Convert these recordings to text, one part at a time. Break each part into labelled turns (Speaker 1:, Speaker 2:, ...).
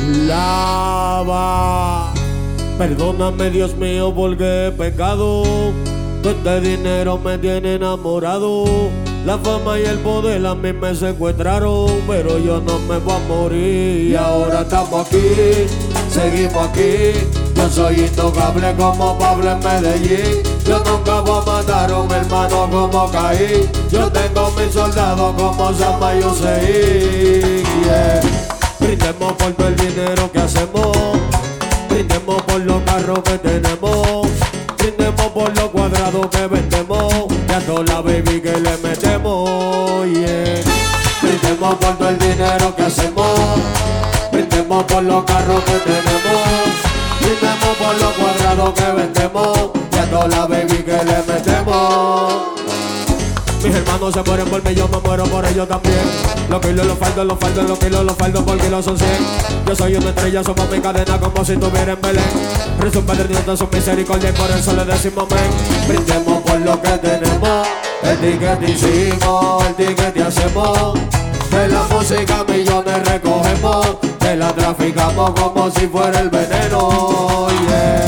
Speaker 1: lava. Perdóname, Dios mío, porque he pecado. Todo este dinero me tiene enamorado. La fama y el poder a mí me secuestraron, pero yo no me voy a morir. Y ahora estamos aquí, seguimos aquí. Yo soy intocable como Pablo en Medellín. Yo nunca voy a matar a un hermano como Caín. Yo tengo mis soldados como Samba y Hussein. Yeah. Brindemos por todo el dinero que hacemos. Brindemos por los carros que tenemos. Brindemos por los cuadrados que vendemos. Y a toda la baby que le metemos. Yeah. Brindemos por todo el dinero que hacemos. Brindemos por los carros que tenemos. Brindemos por los cuadrados que vendemos. Y a toda la baby que le metemos. Mis hermanos se mueren por mí, yo me muero por ellos también. Los kilos, los faldos, los kilos, los faldos por kilo son 100. Yo soy una estrella, somos mi cadena como si estuviera en Belén. Rezo un Padre Dios de su misericordia y por eso le decimos amén. Brindemos por lo que tenemos, el ticket hicimos, el ticket hacemos. De la música millones recogemos, de la traficamos como si fuera el veneno. Yeah.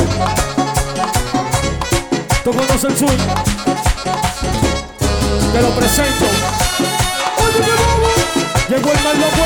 Speaker 1: ¿Tú conoces el swing? Te lo presento. Oye, qué bobo. Llegó el mal loco.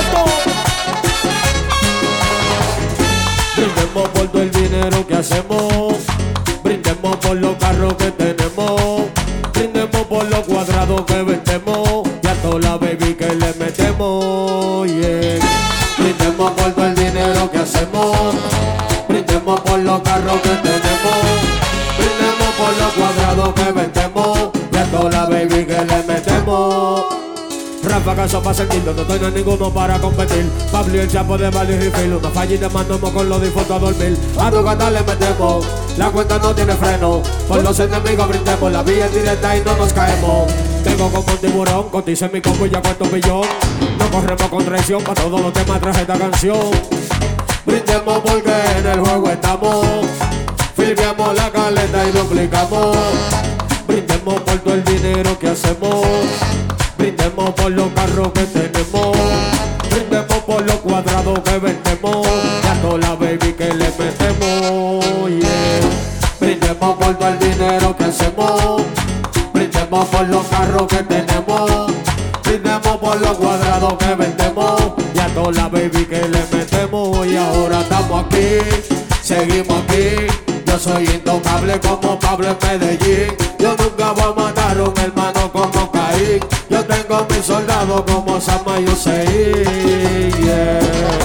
Speaker 1: Brindemos por todo el dinero que hacemos. Brindemos por los carros que tenemos. Brindemos por los cuadrados que vendemos. Y a toda la baby que le metemos. Yeah. Brindemos por todo el dinero que hacemos. Brindemos por los carros que tenemos. Brindemos por los cuadrados que vendemos. Y a toda la baby que le metemos. Rafa caso para sentirlo, no tengo ninguno para competir. Pablo y el Chapo de Valley Refill. Una falla y te mandamos con los disfrutos a dormir. A tu gata le metemos, la cuenta no tiene freno. Por los enemigos brindemos, la vía es directa y no nos caemos. Tengo como un tiburón, cotice mi combo y ya cuento un billón. No corremos con traición, para todos los temas traje esta canción. Brindemos porque en el juego estamos. Filmeamos la caleta y duplicamos. Brindemos por todo el dinero que hacemos. Brindemos por los carros que tenemos. Brindemos por los cuadrados que vendemos. Y a toda la baby que le metemos. Yeah. Brindemos por todo el dinero que hacemos. Brindemos por los carros que tenemos. Brindemos por los cuadrados que vendemos. Y a toda la baby que le metemos. Y ahora estamos aquí, seguimos aquí. Yo soy intocable como Pablo en Medellín. Yo nunca voy a matar a un hermano como Caín. Yo tengo mis soldados como Samba y Hussein. Yeah.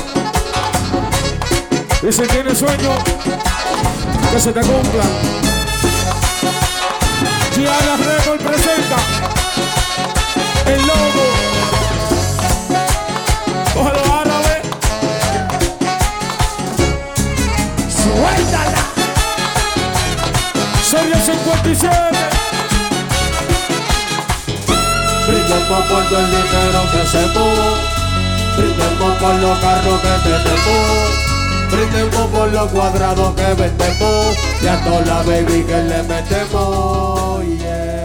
Speaker 1: Y si tienes sueño, que se te cumpla. Gianna Record presenta el logo. Cógelo árabe. Suéltala. Serie 57. Brindemos por todo el dinero que hacemos. Brindemos por los carros que tenemos. Brindemos por los cuadrados que vendemos. Y a toda la baby que le metemos. Yeah.